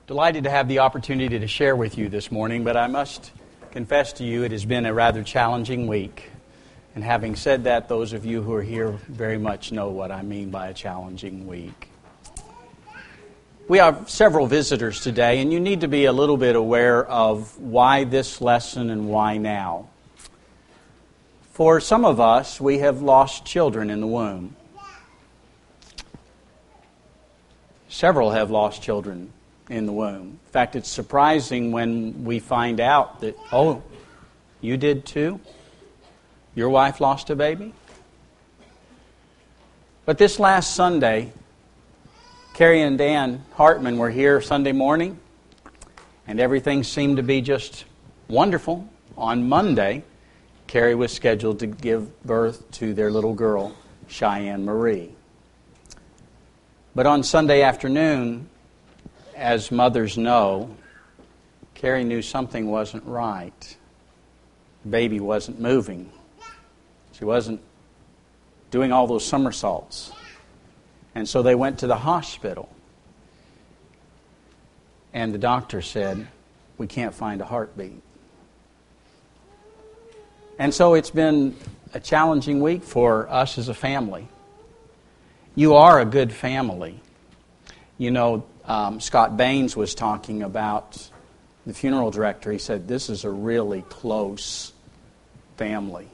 Delighted to have the opportunity to share with you this morning, but I must confess to you it has been a rather challenging week. And having said that, those of you who are here very much know what I mean by a challenging week. We have several visitors today, and you need to be a little bit aware of why this lesson and why now. For some of us, we have lost children in the womb. Several have lost children in the womb. In fact, it's surprising when we find out that, oh, you did too? Your wife lost a baby? But this last Sunday, Carrie and Dan Hartman were here Sunday morning, and everything seemed to be just wonderful. On Monday, Carrie was scheduled to give birth to their little girl, Cheyenne Marie. But on Sunday afternoon, as mothers know, Carrie knew something wasn't right. The baby wasn't moving. She wasn't doing all those somersaults. And so they went to the hospital. And the doctor said, "We can't find a heartbeat." And so it's been a challenging week for us as a family. You are a good family. You know, Scott Baines was talking about the funeral director. He said, this is a really close family.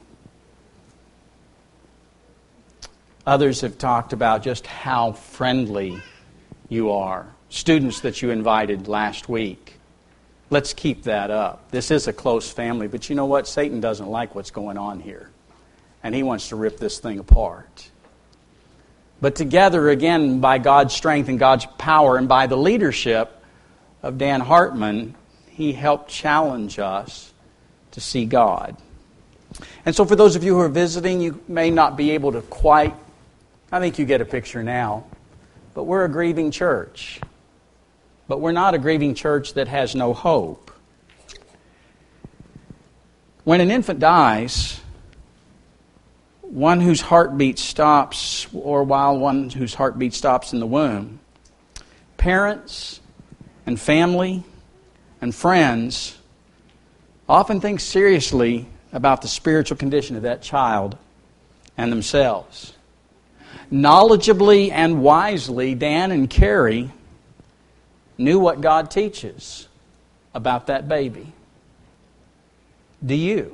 Others have talked about just how friendly you are. Students that you invited last week. Let's keep that up. This is a close family, but you know what? Satan doesn't like what's going on here. And he wants to rip this thing apart. But together, again, by God's strength and God's power and by the leadership of Dan Hartman, he helped challenge us to see God. And so for those of you who are visiting, you may not be able to quite, I think you get a picture now, but we're a grieving church. But we're not a grieving church that has no hope. When an infant dies, one whose heartbeat stops, or while one whose heartbeat stops in the womb, parents and family and friends often think seriously about the spiritual condition of that child and themselves. Knowledgeably and wisely, Dan and Carrie knew what God teaches about that baby. Do you?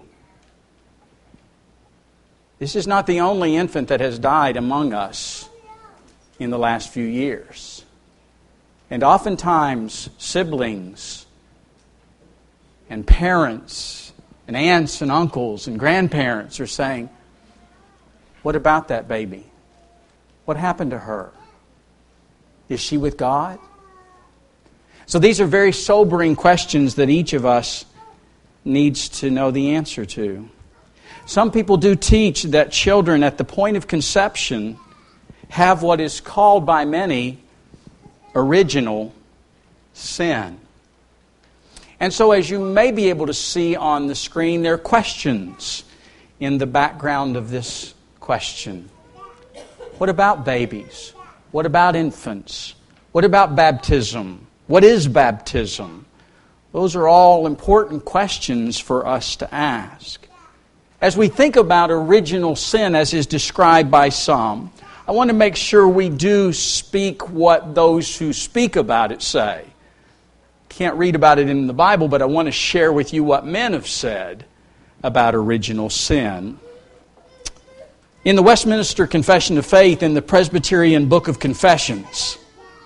This is not the only infant that has died among us in the last few years. And oftentimes, siblings and parents and aunts and uncles and grandparents are saying, what about that baby? What happened to her? Is she with God? So these are very sobering questions that each of us needs to know the answer to. Some people do teach that children at the point of conception have what is called by many original sin. And so as you may be able to see on the screen, there are questions in the background of this question. What about babies? What about infants? What about baptism? What is baptism? Those are all important questions for us to ask. As we think about original sin as is described by some, I want to make sure we do speak what those who speak about it say. Can't read about it in the Bible, but I want to share with you what men have said about original sin. In the Westminster Confession of Faith, in the Presbyterian Book of Confessions,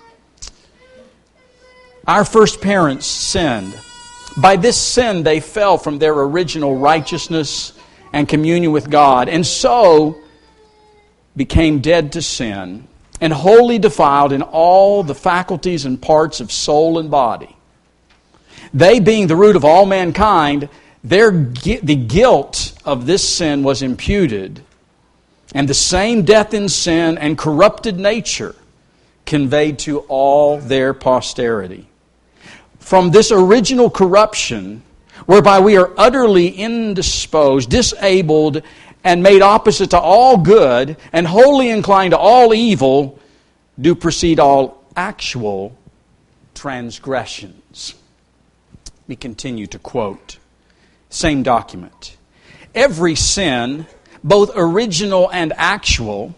our first parents sinned. By this sin they fell from their original righteousness and communion with God, and so became dead to sin and wholly defiled in all the faculties and parts of soul and body. They, being the root of all mankind, the guilt of this sin was imputed, and the same death in sin and corrupted nature conveyed to all their posterity. From this original corruption, whereby we are utterly indisposed, disabled, and made opposite to all good, and wholly inclined to all evil, do proceed all actual transgressions. Let me continue to quote. Same document. Every sin, both original and actual,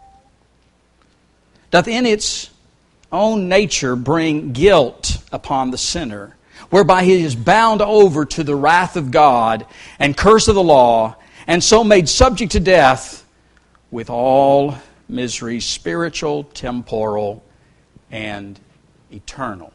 doth in its own nature bring guilt upon the sinner, whereby he is bound over to the wrath of God and curse of the law, and so made subject to death with all misery, spiritual, temporal, and eternal.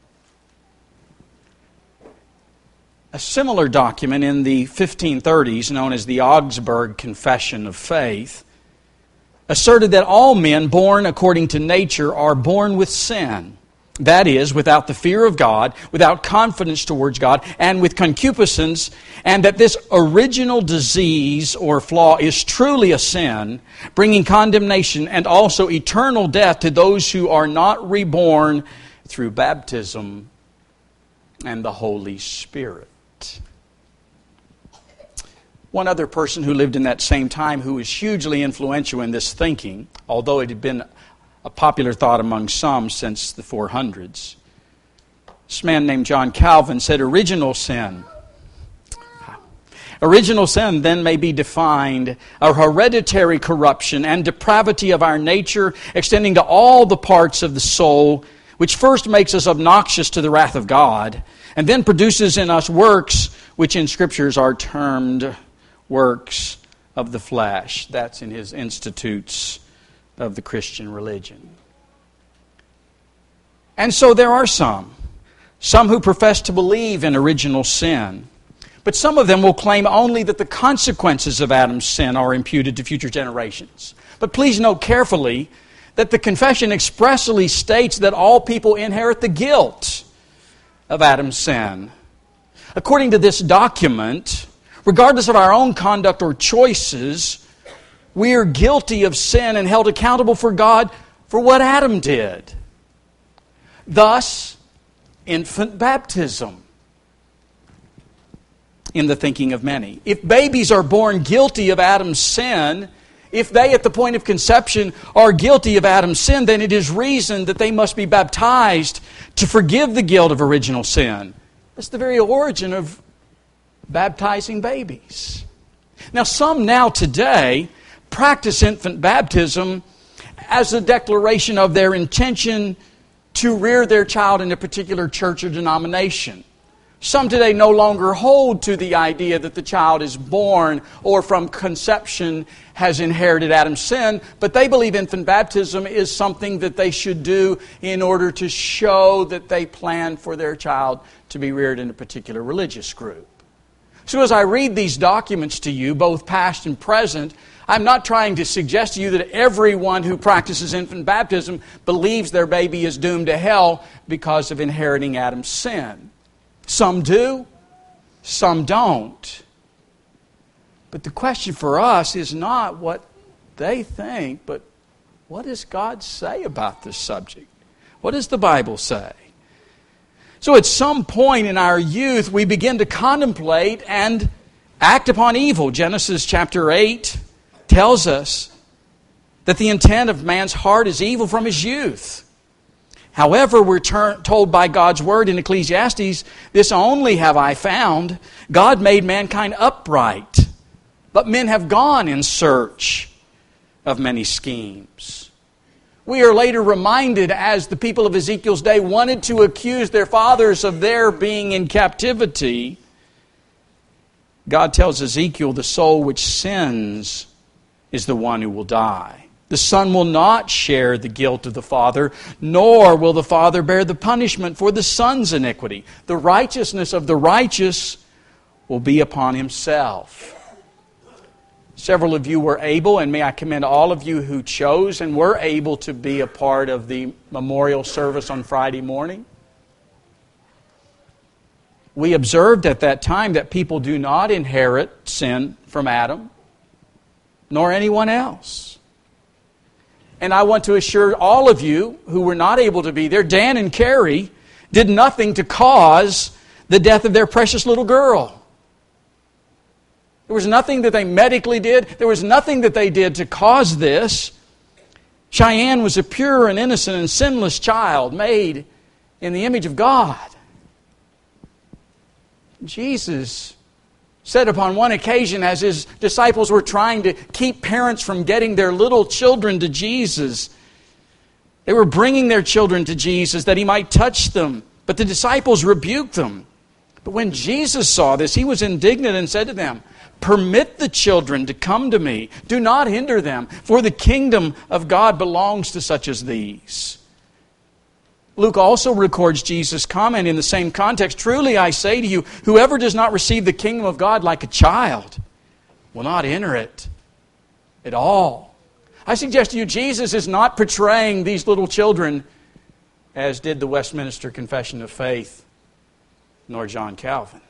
A similar document in the 1530s, known as the Augsburg Confession of Faith, asserted that all men born according to nature are born with sin. That is, without the fear of God, without confidence towards God, and with concupiscence, and that this original disease or flaw is truly a sin, bringing condemnation and also eternal death to those who are not reborn through baptism and the Holy Spirit. One other person who lived in that same time who was hugely influential in this thinking, although it had been a popular thought among some since the 400s. This man named John Calvin said, original sin then may be defined a hereditary corruption and depravity of our nature extending to all the parts of the soul, which first makes us obnoxious to the wrath of God, and then produces in us works which in Scriptures are termed works of the flesh. That's in his Institutes of the Christian Religion. And so there are some who profess to believe in original sin, but some of them will claim only that the consequences of Adam's sin are imputed to future generations. But please note carefully that the confession expressly states that all people inherit the guilt of Adam's sin. According to this document, regardless of our own conduct or choices, we are guilty of sin and held accountable for God for what Adam did. Thus, infant baptism in the thinking of many. If babies are born guilty of Adam's sin, if they at the point of conception are guilty of Adam's sin, then it is reason that they must be baptized to forgive the guilt of original sin. That's the very origin of baptizing babies. Now, some now today practice infant baptism as a declaration of their intention to rear their child in a particular church or denomination. Some today no longer hold to the idea that the child is born or from conception has inherited Adam's sin, but they believe infant baptism is something that they should do in order to show that they plan for their child to be reared in a particular religious group. So as I read these documents to you, both past and present, I'm not trying to suggest to you that everyone who practices infant baptism believes their baby is doomed to hell because of inheriting Adam's sin. Some do, some don't. But the question for us is not what they think, but what does God say about this subject? What does the Bible say? So at some point in our youth, we begin to contemplate and act upon evil. Genesis chapter 8 tells us that the intent of man's heart is evil from his youth. However, we're told by God's Word in Ecclesiastes, this only have I found, God made mankind upright, but men have gone in search of many schemes. We are later reminded, as the people of Ezekiel's day wanted to accuse their fathers of their being in captivity, God tells Ezekiel, the soul which sins is the one who will die. The son will not share the guilt of the father, nor will the father bear the punishment for the son's iniquity. The righteousness of the righteous will be upon himself. Several of you were able, and may I commend all of you who chose and were able to be a part of the memorial service on Friday morning. We observed at that time that people do not inherit sin from Adam, nor anyone else. And I want to assure all of you who were not able to be there, Dan and Carrie did nothing to cause the death of their precious little girl. There was nothing that they medically did. There was nothing that they did to cause this. Cheyenne was a pure and innocent and sinless child made in the image of God. Jesus said upon one occasion, as His disciples were trying to keep parents from getting their little children to Jesus, they were bringing their children to Jesus that He might touch them, but the disciples rebuked them. But when Jesus saw this, He was indignant and said to them, "Permit the children to come to me. Do not hinder them, for the kingdom of God belongs to such as these." Luke also records Jesus' comment in the same context. "Truly I say to you, whoever does not receive the kingdom of God like a child will not enter it at all." I suggest to you, Jesus is not portraying these little children as did the Westminster Confession of Faith, nor John Calvin.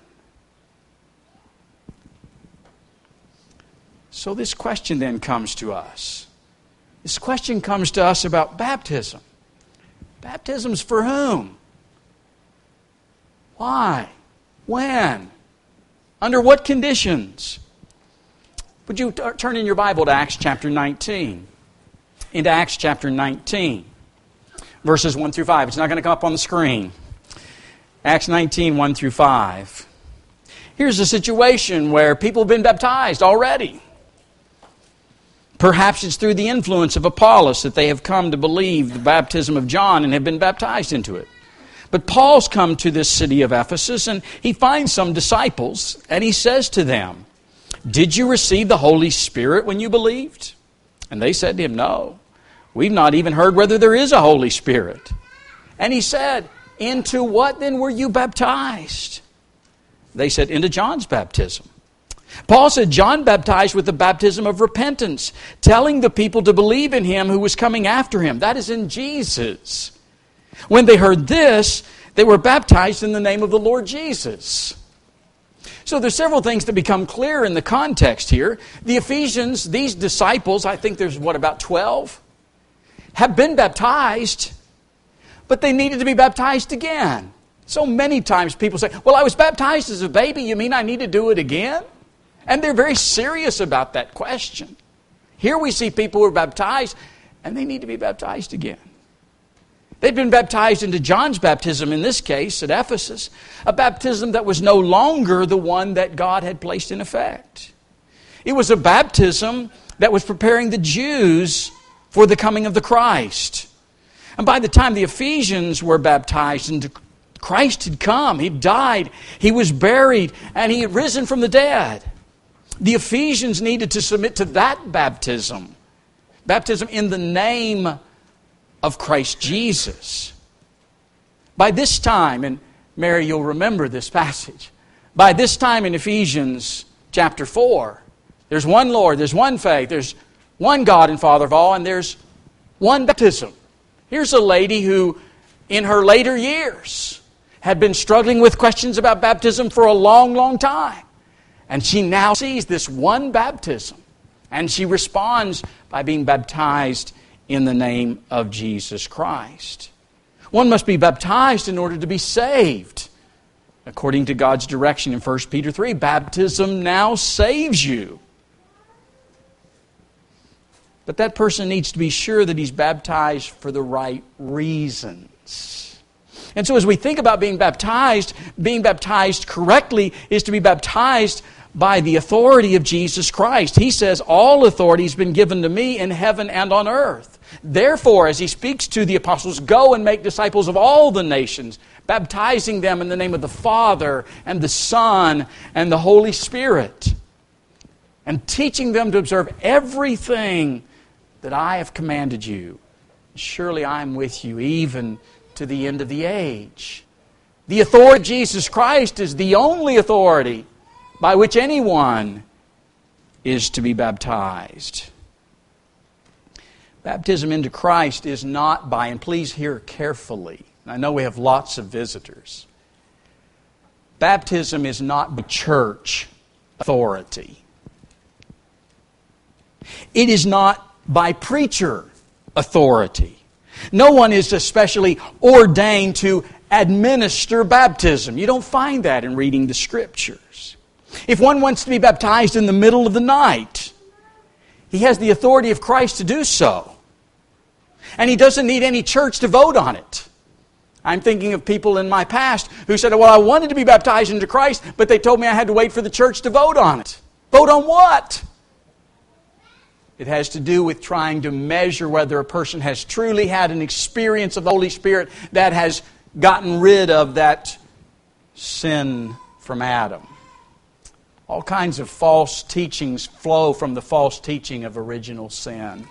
So this question then comes to us. This question comes to us about baptism. Baptisms for whom? Why? When? Under what conditions? Would you turn in your Bible to Acts chapter 19? Into Acts chapter 19, verses 1 through 5. It's not going to come up on the screen. Acts 19, 1 through 5. Here's a situation where people have been baptized already. Perhaps it's through the influence of Apollos that they have come to believe the baptism of John and have been baptized into it. But Paul's come to this city of Ephesus and he finds some disciples and he says to them, "Did you receive the Holy Spirit when you believed?" And they said to him, "No, we've not even heard whether there is a Holy Spirit." And he said, "Into what then were you baptized?" They said, "Into John's baptism." Paul said John baptized with the baptism of repentance, telling the people to believe in Him who was coming after him, that is, in Jesus. When they heard this, they were baptized in the name of the Lord Jesus. So there's several things that become clear in the context here. The Ephesians, these disciples, I think there's about 12, have been baptized, but they needed to be baptized again. So many times people say, "Well, I was baptized as a baby, you mean I need to do it again?" And they're very serious about that question. Here we see people who are baptized, and they need to be baptized again. They'd been baptized into John's baptism, in this case, at Ephesus, a baptism that was no longer the one that God had placed in effect. It was a baptism that was preparing the Jews for the coming of the Christ. And by the time the Ephesians were baptized into Christ had come, He died, He was buried, and He had risen from the dead. The Ephesians needed to submit to that baptism. Baptism in the name of Christ Jesus. By this time, and Mary, you'll remember this passage. By this time in Ephesians chapter 4, there's one Lord, there's one faith, there's one God and Father of all, and there's one baptism. Here's a lady who, in her later years, had been struggling with questions about baptism for a long, long time. And she now sees this one baptism. And she responds by being baptized in the name of Jesus Christ. One must be baptized in order to be saved. According to God's direction in 1 Peter 3, baptism now saves you. But that person needs to be sure that he's baptized for the right reasons. And so as we think about being baptized correctly is to be baptized by the authority of Jesus Christ. He says, "All authority has been given to me in heaven and on earth." Therefore, as He speaks to the apostles, "Go and make disciples of all the nations, baptizing them in the name of the Father and the Son and the Holy Spirit, and teaching them to observe everything that I have commanded you. Surely I am with you even to the end of the age." The authority of Jesus Christ is the only authority by which anyone is to be baptized. Baptism into Christ is not by, and please hear carefully, I know we have lots of visitors. Baptism is not by church authority. It is not by preacher authority. No one is especially ordained to administer baptism. You don't find that in reading the Scriptures. If one wants to be baptized in the middle of the night, he has the authority of Christ to do so. And he doesn't need any church to vote on it. I'm thinking of people in my past who said, well, I wanted to be baptized into Christ, but they told me I had to wait for the church to vote on it. Vote on what? It has to do with trying to measure whether a person has truly had an experience of the Holy Spirit that has gotten rid of that sin from Adam. All kinds of false teachings flow from the false teaching of original sin.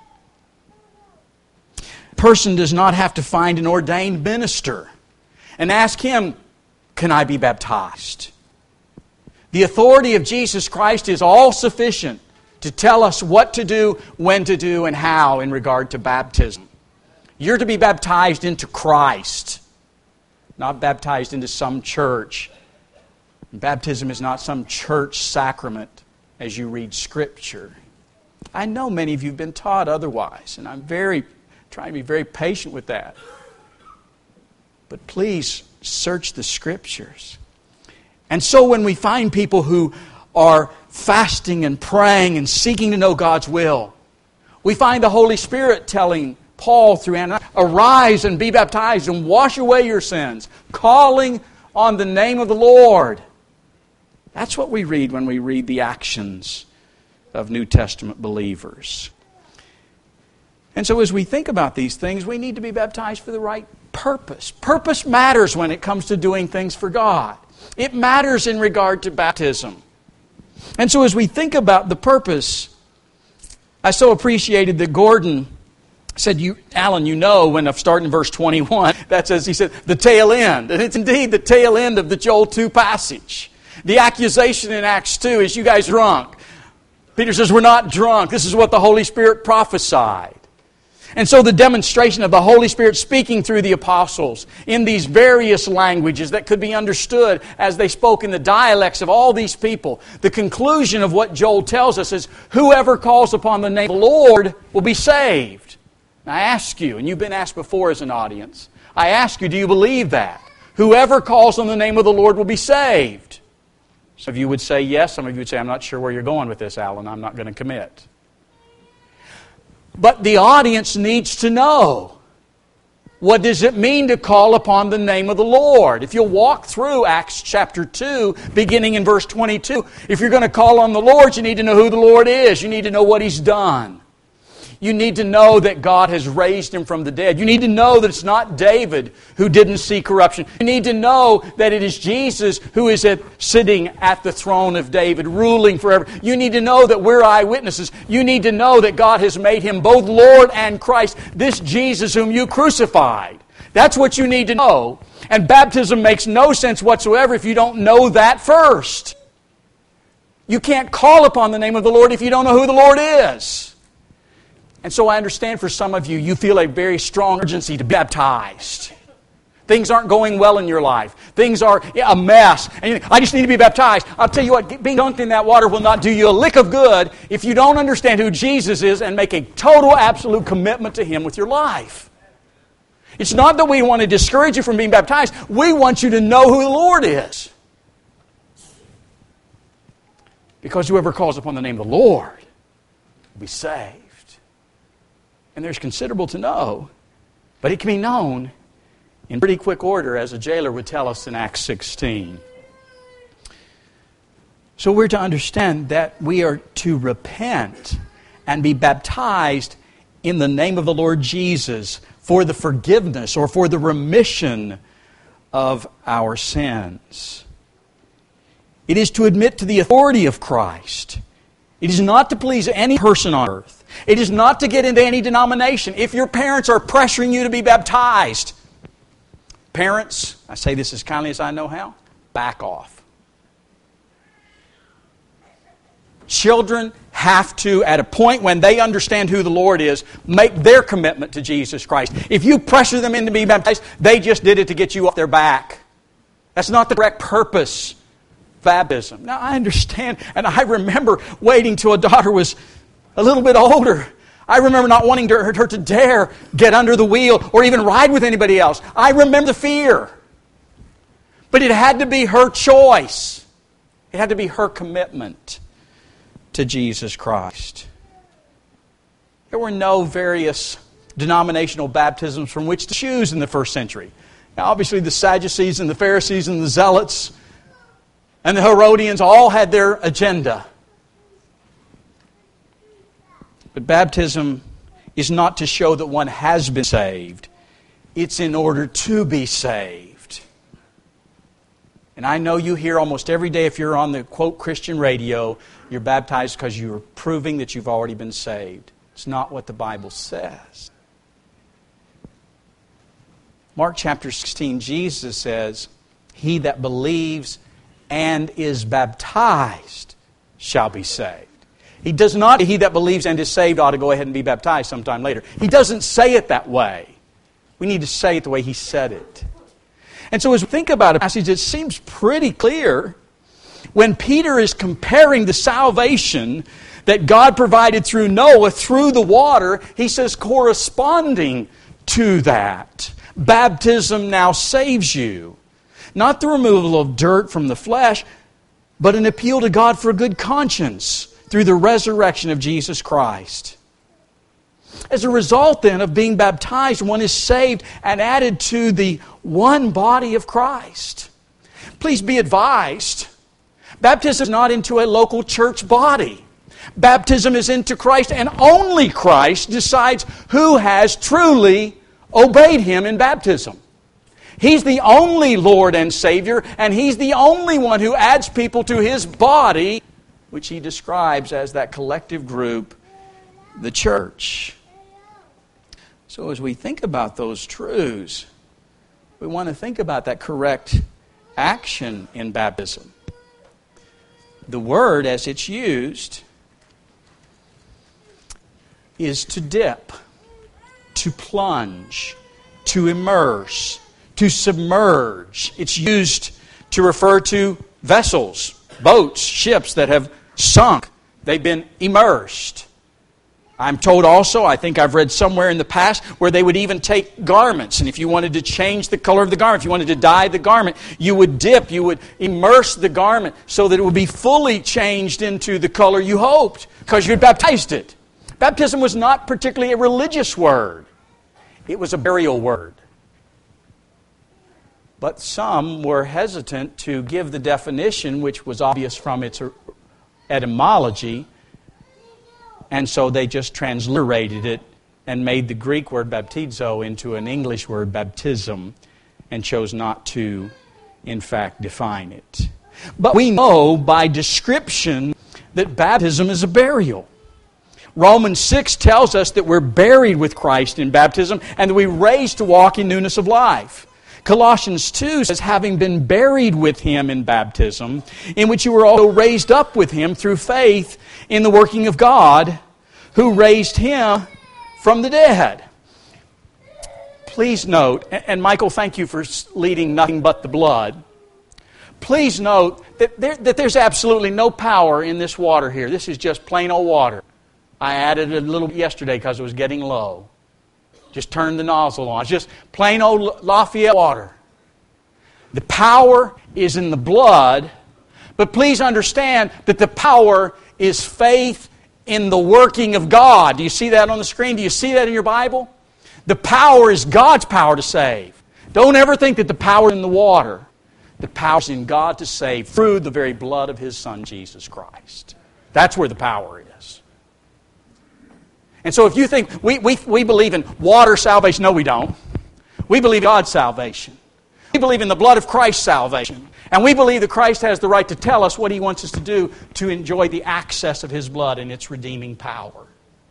A person does not have to find an ordained minister and ask him, can I be baptized? The authority of Jesus Christ is all sufficient to tell us what to do, when to do, and how in regard to baptism. You're to be baptized into Christ, not baptized into some church. Baptism is not some church sacrament as you read Scripture. I know many of you have been taught otherwise, and I'm trying to be very patient with that. But please search the Scriptures. And so when we find people who are fasting and praying and seeking to know God's will, we find the Holy Spirit telling Paul through Ananias, arise and be baptized and wash away your sins, calling on the name of the Lord. That's what we read when we read the actions of New Testament believers. And so as we think about these things, we need to be baptized for the right purpose. Purpose matters when it comes to doing things for God. It matters in regard to baptism. And so as we think about the purpose, I so appreciated that Gordon said, Alan, you know, when I'm starting in verse 21, that says, he said, the tail end. And it's indeed the tail end of the Joel 2 passage. The accusation in Acts 2 is, you guys drunk. Peter says, we're not drunk. This is what the Holy Spirit prophesied. And so the demonstration of the Holy Spirit speaking through the apostles in these various languages that could be understood as they spoke in the dialects of all these people. The conclusion of what Joel tells us is, whoever calls upon the name of the Lord will be saved. Now I ask you, and you've been asked before as an audience, I ask you, do you believe that? Whoever calls on the name of the Lord will be saved. Some of you would say yes. Some of you would say, I'm not sure where you're going with this, Alan. I'm not going to commit. But the audience needs to know, what does it mean to call upon the name of the Lord? If you'll walk through Acts chapter 2, beginning in verse 22, if you're going to call on the Lord, you need to know who the Lord is. You need to know what He's done. You need to know that God has raised Him from the dead. You need to know that it's not David who didn't see corruption. You need to know that it is Jesus who is sitting at the throne of David, ruling forever. You need to know that we're eyewitnesses. You need to know that God has made Him both Lord and Christ, this Jesus whom you crucified. That's what you need to know. And baptism makes no sense whatsoever if you don't know that first. You can't call upon the name of the Lord if you don't know who the Lord is. And so I understand for some of you, you feel a very strong urgency to be baptized. Things aren't going well in your life. Things are a mess. And you think, I just need to be baptized. I'll tell you what, being dunked in that water will not do you a lick of good if you don't understand who Jesus is and make a total, absolute commitment to Him with your life. It's not that we want to discourage you from being baptized. We want you to know who the Lord is. Because whoever calls upon the name of the Lord will be saved. And there's considerable to know, but it can be known in pretty quick order, as a jailer would tell us in Acts 16. So we're to understand that we are to repent and be baptized in the name of the Lord Jesus for the forgiveness or for the remission of our sins. It is to admit to the authority of Christ. It is not to please any person on earth. It is not to get into any denomination. If your parents are pressuring you to be baptized, parents, I say this as kindly as I know how, back off. Children have to, at a point when they understand who the Lord is, make their commitment to Jesus Christ. If you pressure them into being baptized, they just did it to get you off their back. That's not the correct purpose of baptism. Now, I understand, and I remember waiting till a daughter was a little bit older. I remember not wanting her to dare get under the wheel or even ride with anybody else. I remember the fear. But it had to be her choice. It had to be her commitment to Jesus Christ. There were no various denominational baptisms from which to choose in the first century. Now, obviously, the Sadducees and the Pharisees and the Zealots and the Herodians all had their agenda. But baptism is not to show that one has been saved. It's in order to be saved. And I know you hear almost every day, if you're on the, quote, Christian radio, you're baptized because you're proving that you've already been saved. It's not what the Bible says. Mark chapter 16, Jesus says, "He that believes and is baptized shall be saved." He does not, he that believes and is saved ought to go ahead and be baptized sometime later. He doesn't say it that way. We need to say it the way He said it. And so as we think about a passage, it seems pretty clear when Peter is comparing the salvation that God provided through Noah, through the water, he says corresponding to that, baptism now saves you. Not the removal of dirt from the flesh, but an appeal to God for a good conscience through the resurrection of Jesus Christ. As a result then of being baptized, one is saved and added to the one body of Christ. Please be advised, baptism is not into a local church body. Baptism is into Christ, and only Christ decides who has truly obeyed Him in baptism. He's the only Lord and Savior, and He's the only one who adds people to His body, which He describes as that collective group, the church. So as we think about those truths, we want to think about that correct action in baptism. The word, as it's used, is to dip, to plunge, to immerse, to submerge. It's used to refer to vessels, boats, ships that have sunk. They've been immersed. I'm told also, I think I've read somewhere in the past, where they would even take garments, and if you wanted to change the color of the garment, if you wanted to dye the garment, you would dip, you would immerse the garment so that it would be fully changed into the color you hoped, because you had baptized it. Baptism was not particularly a religious word. It was a burial word. But some were hesitant to give the definition, which was obvious from its etymology, and so they just transliterated it and made the Greek word baptizo into an English word baptism and chose not to, in fact, define it. But we know by description that baptism is a burial. Romans 6 tells us that we're buried with Christ in baptism and that we're raised to walk in newness of life. Colossians 2 says, having been buried with Him in baptism, in which you were also raised up with Him through faith in the working of God, who raised Him from the dead. Please note, and Michael, thank you for leading nothing but the blood. Please note that there's absolutely no power in this water here. This is just plain old water. I added a little yesterday because it was getting low. Just turned the nozzle on. It's just plain old Lafayette water. The power is in the blood, but please understand that the power is faith in the working of God. Do you see that on the screen? Do you see that in your Bible? The power is God's power to save. Don't ever think that the power is in the water. The power is in God to save through the very blood of His Son, Jesus Christ. That's where the power is. And so if you think, we believe in water salvation, no we don't. We believe in God's salvation. We believe in the blood of Christ's salvation. And we believe that Christ has the right to tell us what He wants us to do to enjoy the access of His blood and its redeeming power.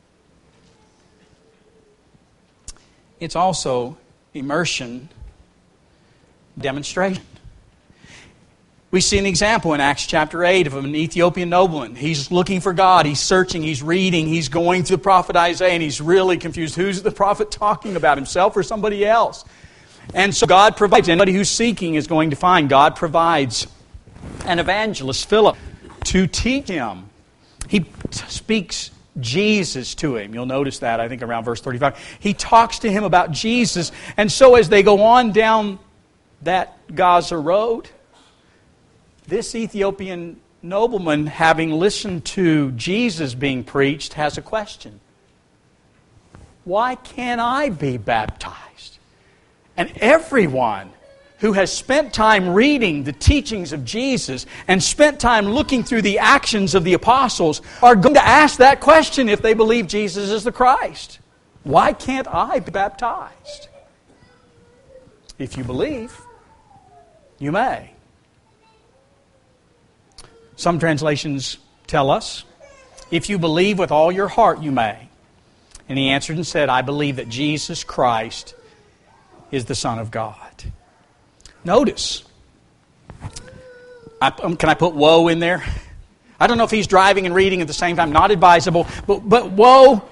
It's also immersion demonstration. We see an example in Acts chapter 8 of an Ethiopian nobleman. He's looking for God. He's searching. He's reading. He's going through the prophet Isaiah, and he's really confused. Who's the prophet talking about, himself or somebody else? And so God provides. Anybody who's seeking is going to find. God provides an evangelist, Philip, to teach him. He speaks Jesus to him. You'll notice that, I think, around verse 35. He talks to him about Jesus. And so as they go on down that Gaza road, this Ethiopian nobleman, having listened to Jesus being preached, has a question. Why can't I be baptized? And everyone who has spent time reading the teachings of Jesus and spent time looking through the actions of the apostles are going to ask that question if they believe Jesus is the Christ. Why can't I be baptized? If you believe, you may. Some translations tell us, if you believe with all your heart, you may. And he answered and said, I believe that Jesus Christ is the Son of God. Notice, can I put woe in there? I don't know if he's driving and reading at the same time, not advisable, but woe.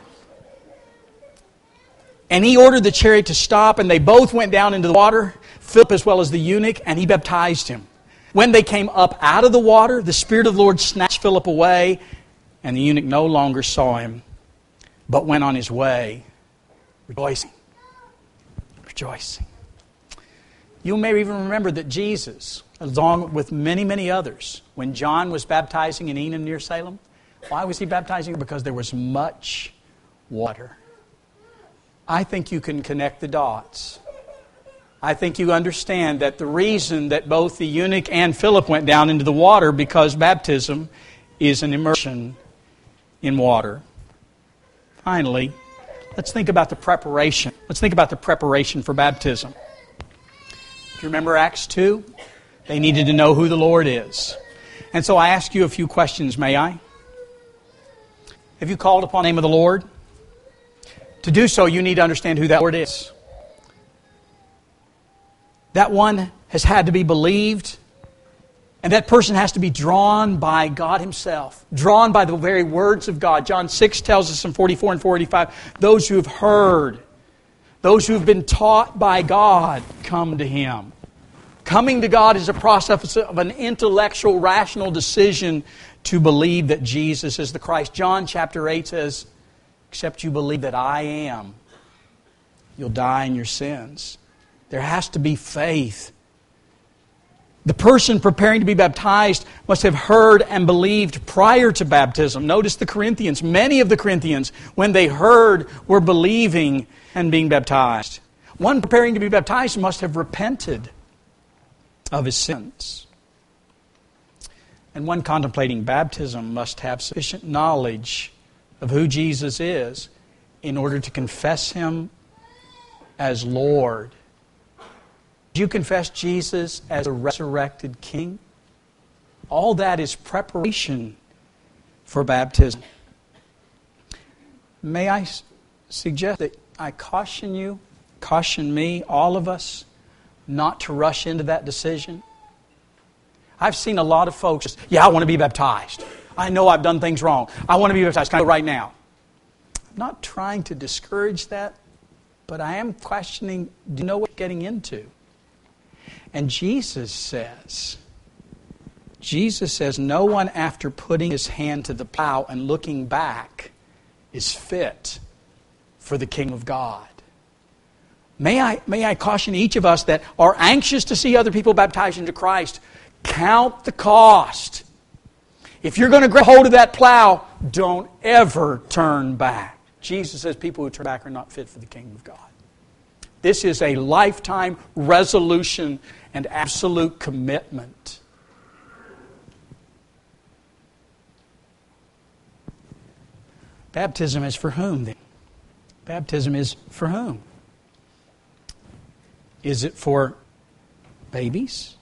And he ordered the chariot to stop, and they both went down into the water, Philip as well as the eunuch, and he baptized him. When they came up out of the water, the Spirit of the Lord snatched Philip away, and the eunuch no longer saw him, but went on his way, rejoicing. Rejoicing. You may even remember that Jesus, along with many, many others, when John was baptizing in Enon near Salem, why was he baptizing? Because there was much water. I think you can connect the dots. I think you understand that the reason that both the eunuch and Philip went down into the water because baptism is an immersion in water. Finally, let's think about the preparation. Let's think about the preparation for baptism. Do you remember Acts 2? They needed to know who the Lord is. And so I ask you a few questions, may I? Have you called upon the name of the Lord? To do so, you need to understand who that Lord is. That one has had to be believed, and that person has to be drawn by God Himself, drawn by the very words of God. John 6 tells us in 44 and 45, those who have heard, those who have been taught by God, come to Him. Coming to God is a process of an intellectual, rational decision to believe that Jesus is the Christ. John chapter 8 says, except you believe that I am, you'll die in your sins. There has to be faith. The person preparing to be baptized must have heard and believed prior to baptism. Notice the Corinthians. Many of the Corinthians, when they heard, were believing and being baptized. One preparing to be baptized must have repented of his sins. And one contemplating baptism must have sufficient knowledge of who Jesus is in order to confess Him as Lord. Do you confess Jesus as a resurrected King? All that is preparation for baptism. May I suggest that I caution you, caution me, all of us, not to rush into that decision? I've seen a lot of folks just, I want to be baptized. I know I've done things wrong. I want to be baptized. Can I go right now? I'm not trying to discourage that, but I am questioning, do you know what you're getting into? And Jesus says, no one after putting his hand to the plow and looking back is fit for the Kingdom of God. May I caution each of us that are anxious to see other people baptized into Christ, count the cost. If you're going to grab hold of that plow, don't ever turn back. Jesus says people who turn back are not fit for the Kingdom of God. This is a lifetime resolution and absolute commitment. Baptism is for whom then? Baptism is for whom? Is it for babies?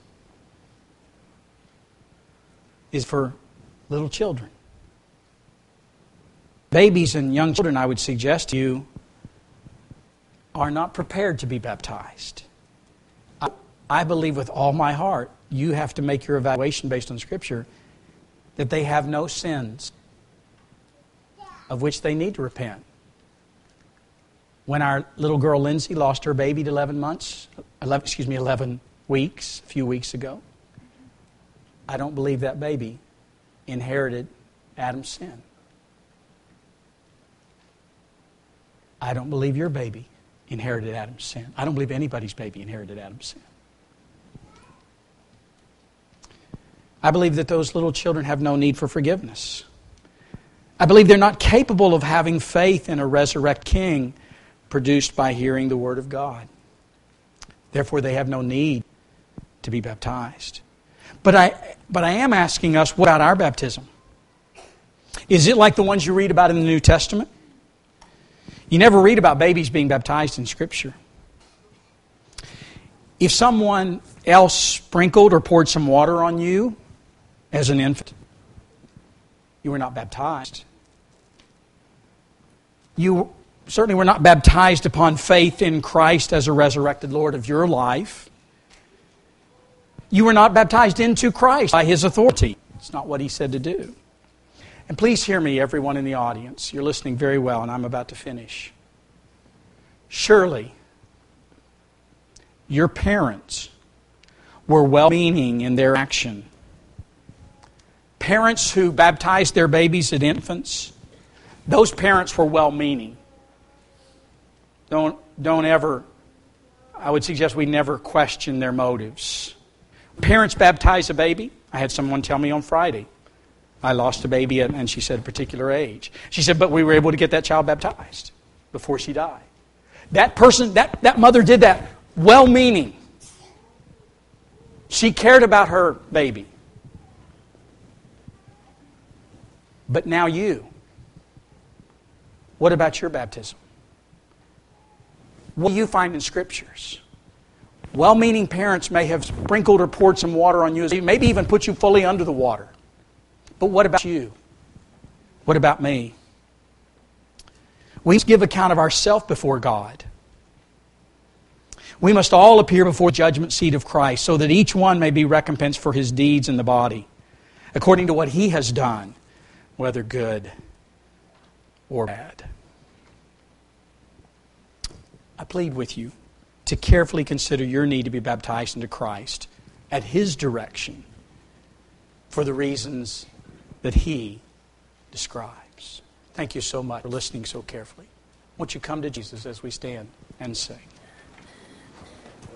Is it for little children? Babies and young children, I would suggest to you, are not prepared to be baptized. I believe with all my heart, you have to make your evaluation based on Scripture, that they have no sins of which they need to repent. When our little girl Lindsay lost her baby to 11 weeks, a few weeks ago, I don't believe that baby inherited Adam's sin. I don't believe your baby inherited Adam's sin. I don't believe anybody's baby inherited Adam's sin. I believe that those little children have no need for forgiveness. I believe they're not capable of having faith in a resurrected King produced by hearing the Word of God. Therefore, they have no need to be baptized. But I am asking us, what about our baptism? Is it like the ones you read about in the New Testament? You never read about babies being baptized in Scripture. If someone else sprinkled or poured some water on you as an infant, you were not baptized. You certainly were not baptized upon faith in Christ as a resurrected Lord of your life. You were not baptized into Christ by His authority. It's not what He said to do. And please hear me, everyone in the audience. You're listening very well, and I'm about to finish. Surely, your parents were well-meaning in their action. Parents who baptized their babies as infants, those parents were well-meaning. Don't ever, I would suggest we never question their motives. Parents baptize a baby. I had someone tell me on Friday, I lost a baby, and she said a particular age. She said, but we were able to get that child baptized before she died. That person, that mother did that well-meaning. She cared about her baby. But now you. What about your baptism? What do you find in Scriptures? Well-meaning parents may have sprinkled or poured some water on you, maybe even put you fully under the water. But what about you? What about me? We must give account of ourselves before God. We must all appear before the judgment seat of Christ so that each one may be recompensed for his deeds in the body, according to what he has done, whether good or bad. I plead with you to carefully consider your need to be baptized into Christ at His direction for the reasons that He describes. Thank you so much for listening so carefully. Won't you come to Jesus as we stand and sing?